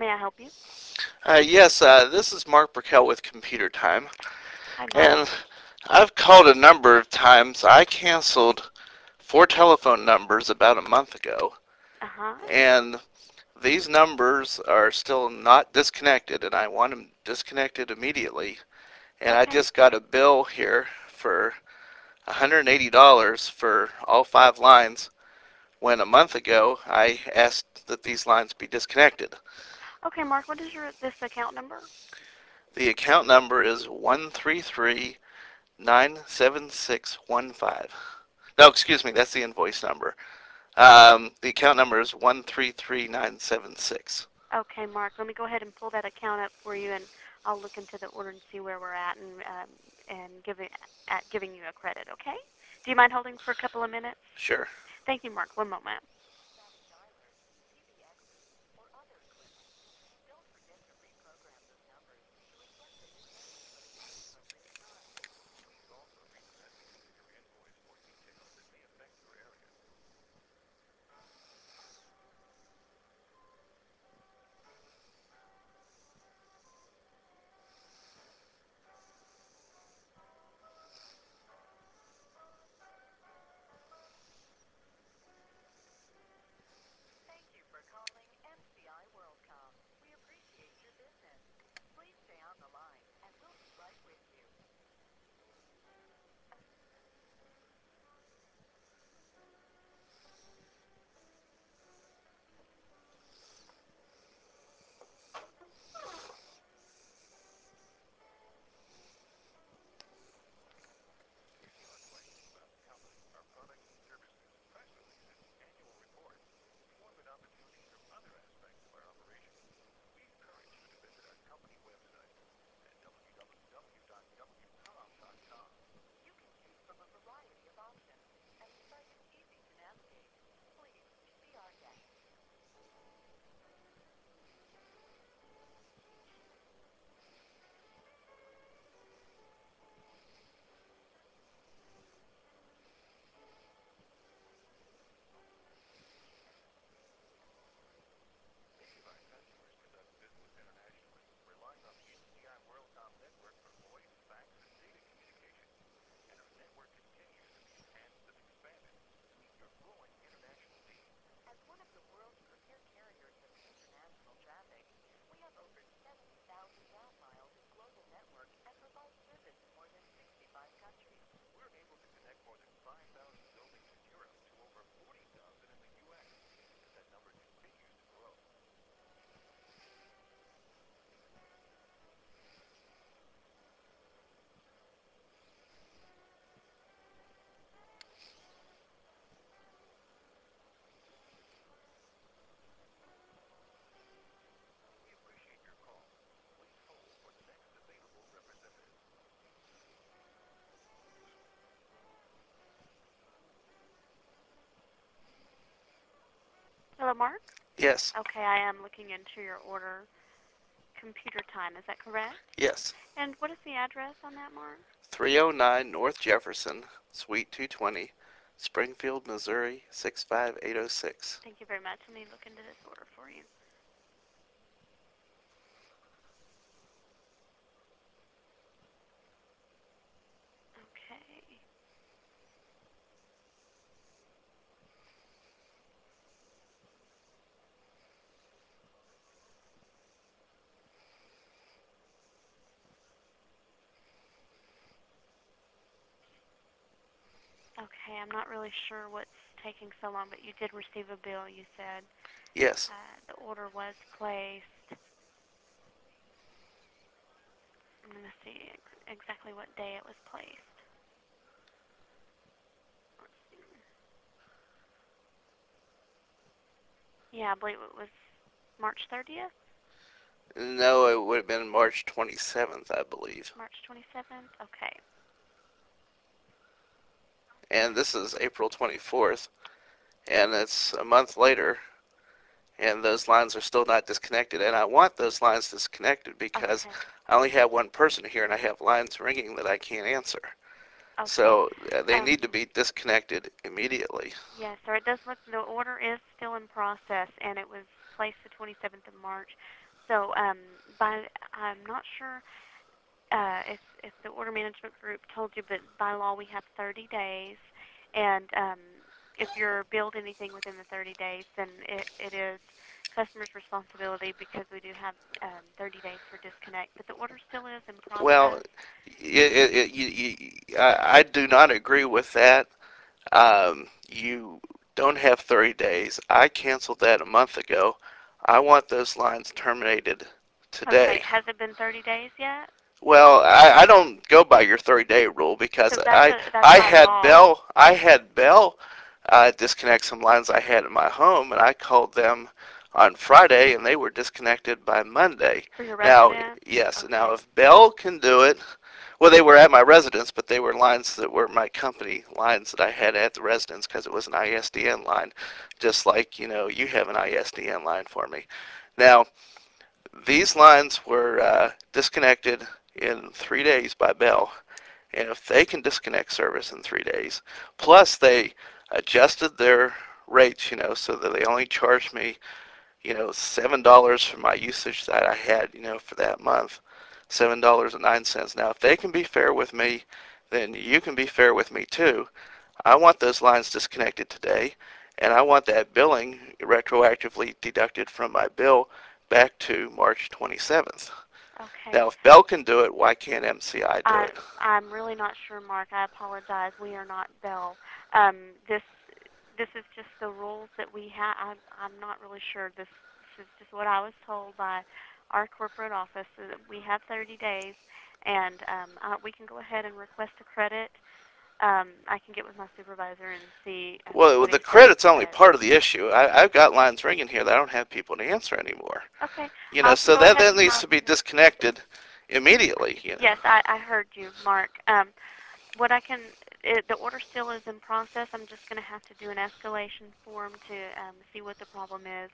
may I help you? Yes, this is Mark Burkell with Computer Time, Hi, Mark. and I've called a number of times. I canceled 4 telephone numbers about a month ago, Uh-huh. and these numbers are still not disconnected, and I want them disconnected immediately. And I Okay. just got a bill here for $180 for all 5 lines, when a month ago I asked that these lines be disconnected. Okay, Mark, what is this account number? The account number is 133 97615. No, excuse me, that's the invoice number. The account number is 133 976. Okay, Mark, let me go ahead and pull that account up for you, and I'll look into the order and see where we're at, and giving you a credit. Okay? Do you mind holding for a couple of minutes? Sure. Thank you, Mark. One moment. Hello, Mark? Yes. Okay, I am looking into your order. Computer time, is that correct? Yes. And what is the address on that, Mark? 309 North Jefferson, Suite 220, Springfield, Missouri 65806. Thank you very much. Let me look into this order for you. Okay. Okay, I'm not really sure what's taking so long, but you did receive a bill, you said. Yes. The order was placed. I'm going to see exactly what day it was placed. Let's see. Yeah, I believe it was March 30th, No, it would have been March 27th, I believe. March 27th. Okay. And this is April 24th, and it's a month later, and those lines are still not disconnected. And I want those lines disconnected because Okay. I only have one person here, and I have lines ringing that I can't answer. Okay. So they Um, need to be disconnected immediately. yes, sir. It does look the order is still in process, and it was placed the 27th of March. So I'm not sure if the order management group told you, but by law we have 30 days, and if you're billed anything within the 30 days, then it is customer's responsibility because we do have 30 days for disconnect. But the order still is in Well, process. I do not agree with that. You don't have 30 days. I canceled that a month ago. I want those lines terminated Okay, today. has it been 30 days yet? Well, I don't go by your 30-day rule because Because that's I by had law. Bell disconnect some lines I had in my home, and I called them on Friday, and they were disconnected by Monday. For your Now, residence? yes, now Okay. if Bell can do it, well, they were at my residence, but they were lines that were my company lines that I had at the residence because it was an ISDN line, just like you have an ISDN line for me. Now, these lines were disconnected in 3 days by Bell, and if they can disconnect service in 3 days, plus they adjusted their rates, so that they only charged me, $7 for my usage that I had, for that month, $7.09. Now, if they can be fair with me, then you can be fair with me too. I want those lines disconnected today, and I want that billing retroactively deducted from my bill back to March 27th. Okay. Now, if Bell can do it, why can't MCI do I it? I'm really not sure, Mark. I apologize. We are not Bell. This is just the rules that we have. I'm not really sure. This is just what I was told by our corporate office. That we have 30 days, and we can go ahead and request a credit. I can get with my supervisor and see Well, what the he says. credit's only But part of the issue. I've got lines ringing here that I don't have people to answer anymore. okay, I can So go ahead that with needs my to be disconnected immediately. yes. I heard you, Mark. What I can, the order still is in process. I'm just going to have to do an escalation form to see what the problem is.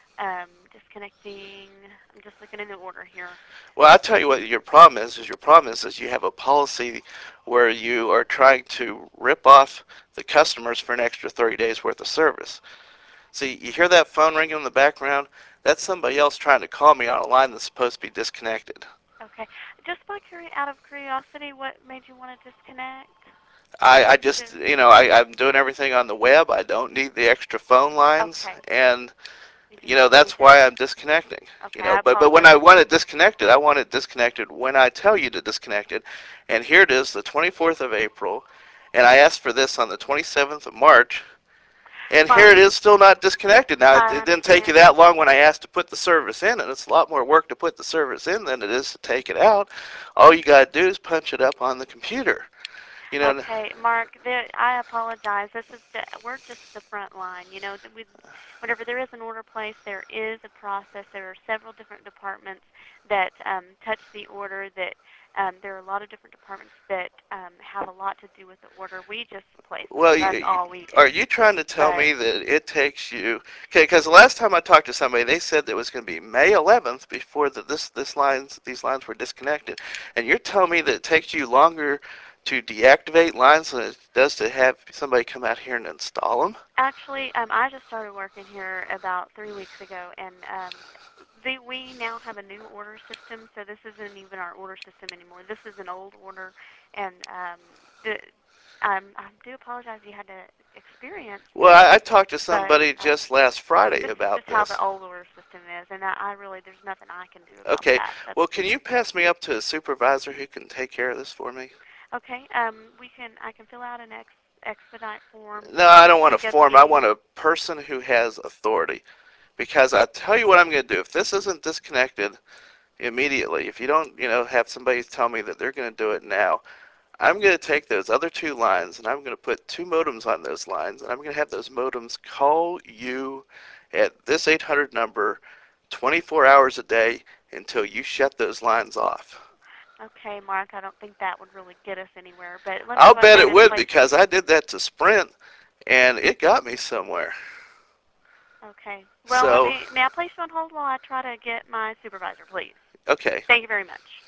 Disconnecting. I'm just looking in the order here. Well, I'll tell you what your problem is your problem is you have a policy where you are trying to rip off the customers for an extra 30 days worth of service. See, you hear that phone ringing in the background? That's somebody else trying to call me on a line that's supposed to be disconnected. Okay. Just out of curiosity, what made you want to disconnect? I Did you? just, I'm doing everything on the web. I don't need the extra phone lines, Okay. and You just don't need that's the. why I'm disconnecting. Okay. I But when apologize. I want it disconnected, I want it disconnected when I tell you to disconnect it. And here it is, the 24th of April, and I asked for this on the 27th of March, and here Mark, it is still not disconnected. Now, it I didn't take you understand. that long when I asked to put the service in, and it's a lot more work to put the service in than it is to take it out. All you got to do is punch it up on the computer. You know, Okay, Mark, I apologize. We're just the front line. Whenever there is an order placed, there is a process. There are several different departments that touch the order. There are a lot of different departments that have a lot to do with the order. We just place the well, order. That's all we are do. you trying to tell But me that it takes you? Okay, because the last time I talked to somebody, they said that it was going to be May 11th before these lines were disconnected, and you're telling me that it takes you longer to deactivate lines than it does to have somebody come out here and install them? actually, I just started working here about 3 weeks ago, and we now have a new order system, so this isn't even our order system anymore. This is an old order, and the, I do apologize you had to experience Well, this, I talked to but somebody just last Friday this is about just how the this. old order system is, and I really, there's nothing I can do about Okay, that. That's well, can you pass me up to a supervisor who can take care of this for me? okay. I can fill out an expedite form No, I don't want a and get to form. I you. want a person who has authority. Because I tell you what I'm going to do. If this isn't disconnected immediately, if you don't, have somebody tell me that they're going to do it now, I'm going to take those other two lines and I'm going to put two modems on those lines, and I'm going to have those modems call you at this 800 number 24 hours a day until you shut those lines off. Okay, Mark, I don't think that would really get us anywhere, but let me I'll go bet ahead it and would place. because I did that to Sprint and it got me somewhere. Okay. Well, So, may I place you on hold while I try to get my supervisor, please? okay. Thank you very much.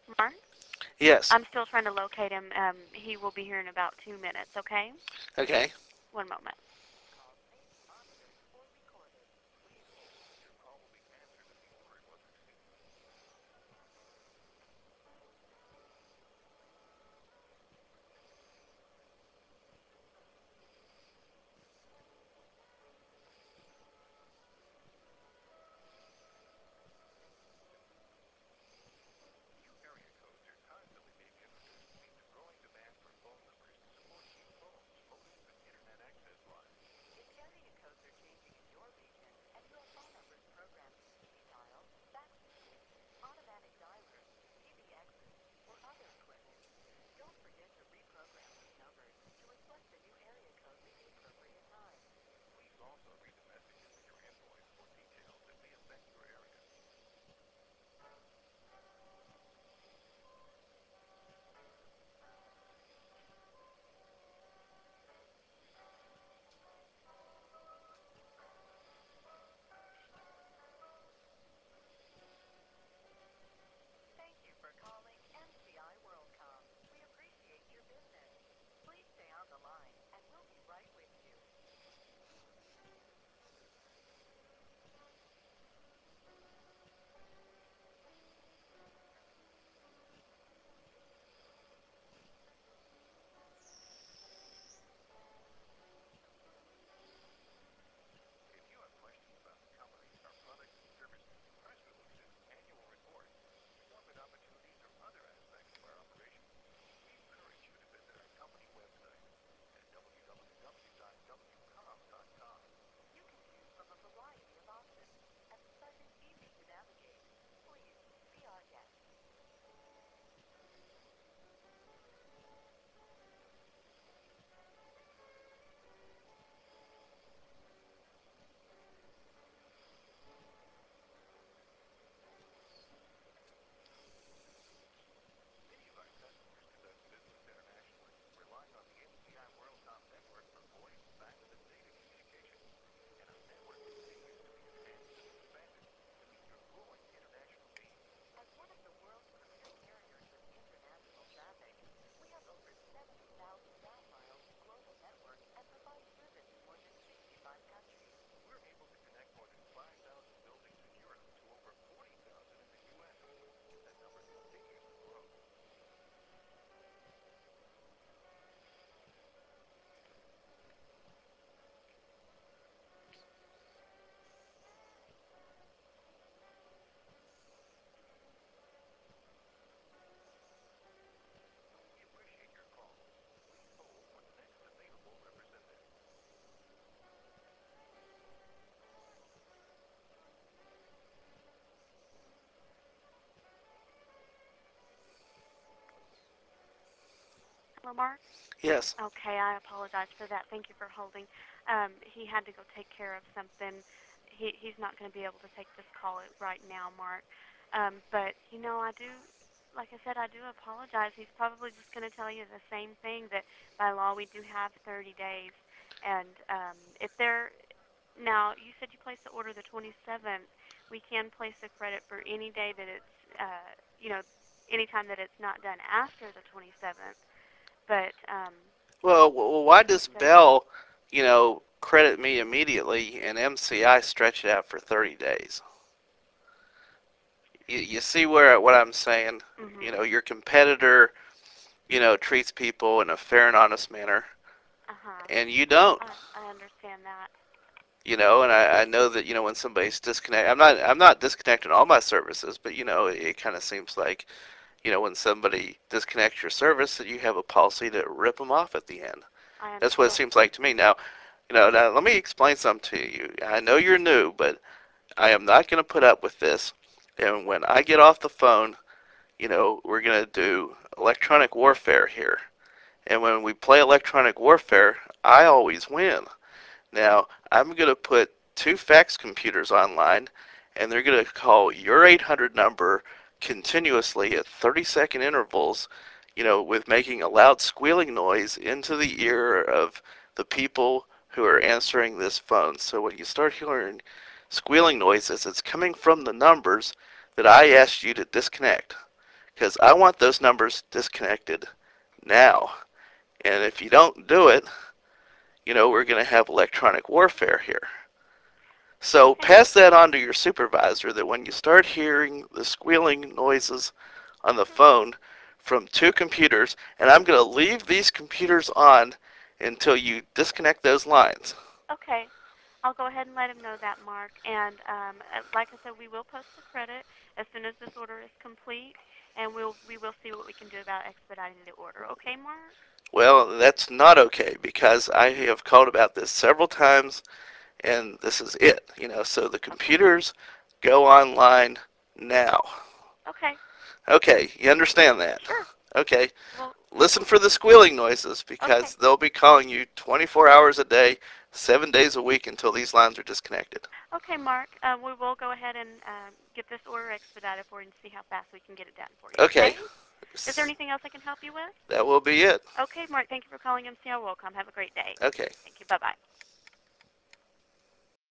Mark? Yes. I'm still trying to locate him. He will be here in about 2 minutes, okay? Okay. One moment. Hello, Mark? Yes. Okay, I apologize for that. Thank you for holding. He had to go take care of something. He's not going to be able to take this call right now, Mark. But I do, like I said, I do apologize. He's probably just going to tell you the same thing that by law we do have 30 days, and if they're now you said you placed the order the 27th, we can place the credit for any day that it's anytime that it's not done after the 27th. But Well, why it does says Bell, credit me immediately and MCI stretch it out for 30 days? You see what I'm saying? mhm. Your competitor, treats people in a fair and honest manner, Uh-huh. and you don't. I understand that. And I know that when somebody's disconnected, I'm not disconnecting all my services, but it kind of seems like when somebody disconnects your service that you have a policy to rip them off at the end. I That's what it understand. seems like to me. Now let me explain something to you. I know you're new, but I am not going to put up with this. And when I get off the phone, we're going to do electronic warfare here. And when we play electronic warfare, I always win. Now, I'm going to put two fax computers online, and they're going to call your 800 number continuously at 30-second intervals, with making a loud squealing noise into the ear of the people who are answering this phone. So when you start hearing squealing noises, it's coming from the numbers that I asked you to disconnect. because I want those numbers disconnected now. And if you don't do it, we're going to have electronic warfare here. So Okay. pass that on to your supervisor that when you start hearing the squealing noises on the Mhm. phone from two computers, and I'm going to leave these computers on until you disconnect those lines. Okay. I'll go ahead and let him know that, Mark. And like I said, we will post the credit as soon as this order is complete, and we will see what we can do about expediting the order. Okay, Mark? Well, that's not okay because I have called about this several times and this is it. So the Okay. computers go online now. Okay. Okay, you understand that? Sure. Okay, Well, listen for the squealing noises okay. because they'll be calling you 24 hours a day, 7 days a week until these lines are disconnected. Okay, Mark. We will go ahead and get this order expedited for you and see how fast we can get it done for you. Okay, Okay? Is there anything else I can help you with? that will be it. Okay, Mark. Thank you for calling MCL Worldcom. Have a great day. Okay. Thank you. Bye bye.